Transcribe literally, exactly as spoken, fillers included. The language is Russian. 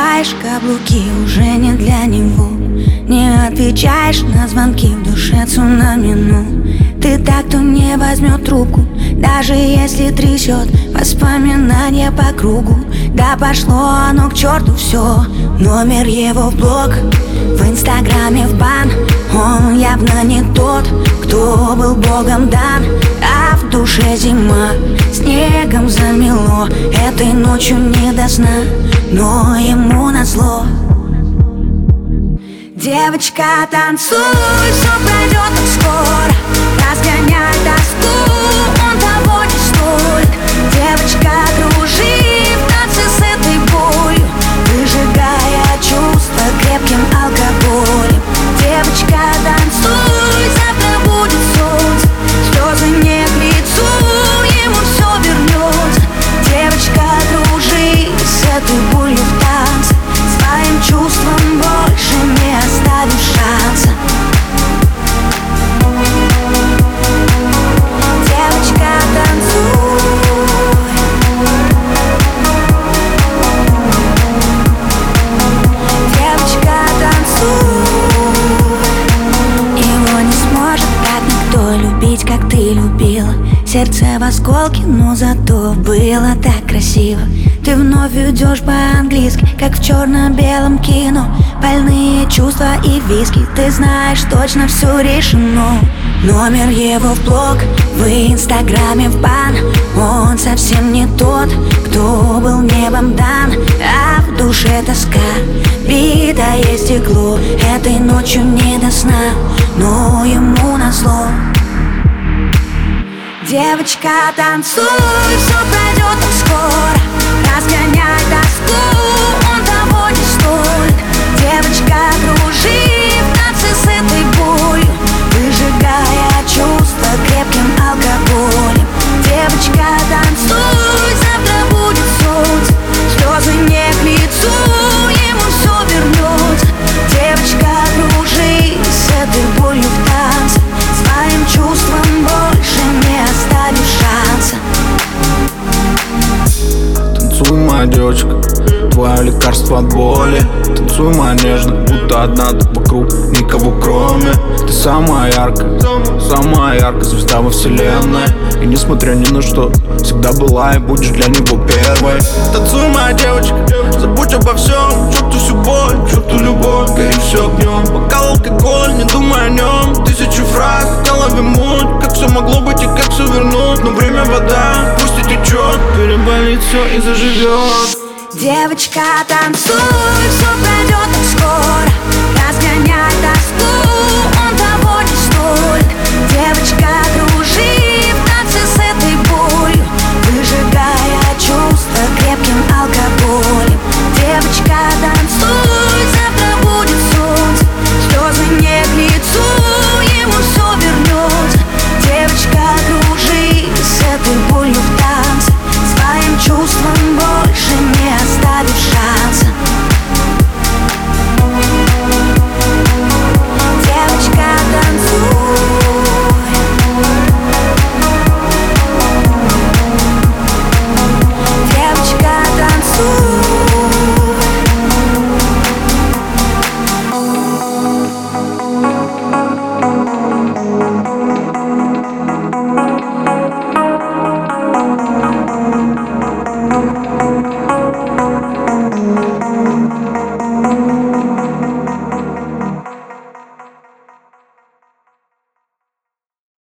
надеваешь каблуки, уже не для него. Не отвечаешь на звонки, в душе цунами, ну ты так, кто не возьмет трубку, даже если трясет воспоминания по кругу. Да пошло оно к черту все, номер его в блог, в инстаграме в бан. Он явно не тот, кто был богом дан. А в душе зима, снегом замело. Этой ночью не до сна, но ему назло. Девочка, танцуй, все пройдет так скоро. Разгоняй тоску, он того не стоит. Девочка, кружи в танце с этой болью, выжигая чувства крепким алкоголем. Девочка, танцуй, завтра будет солнце, слезы не к лицу, ему все вернется. Девочка, кружи с этой болью в танце, своим чувством больше не оставишь шанса. Девочка, танцуй. Девочка, танцуй. Его не сможет так никто любить, как ты любила. Сердце в осколке, но зато было так красиво. Ты вновь идешь по-английски, как в черно-белом кино. Больные чувства и виски, ты знаешь, точно все решено. Номер его в блог, в инстаграме в бан. Он совсем не тот, кто был небом дан. А в душе тоска, битое стекло. Этой ночью не до сна, но ему назло. Девочка, танцуй, все пройдет так скоро. Разгоняй тоску, он того не стоит. Девочка, кружи в танце с этой болью, выжигая чувства крепким алкоголем. Девочка, танцуй, завтра будет солнце, слезы не к лицу, ему все вернется. Девочка, кружи с этой болью в танце, своим чувством больше не оставишь шанса. Танцуй, моя девочка, твое лекарство от боли. Танцуй, моя нежная, будто одна ты вокруг, никого кроме. Ты самая яркая, самая яркая звезда во вселенной. И несмотря ни на что, всегда была и будешь для него первой. Танцуй, моя девочка, забудь обо всем, черту всю боль, черту любовь, гори все огнем. Бокал, алкоголь, не думай о нем. Тысячу фраз, в голове муть, как все могло быть и как все вернуть. Но время вода, пусть и течет, переболит все и заживет. Девочка, танцуй, все пройдет так скоро. Разгоняй тоску, он того не стоит. Девочка,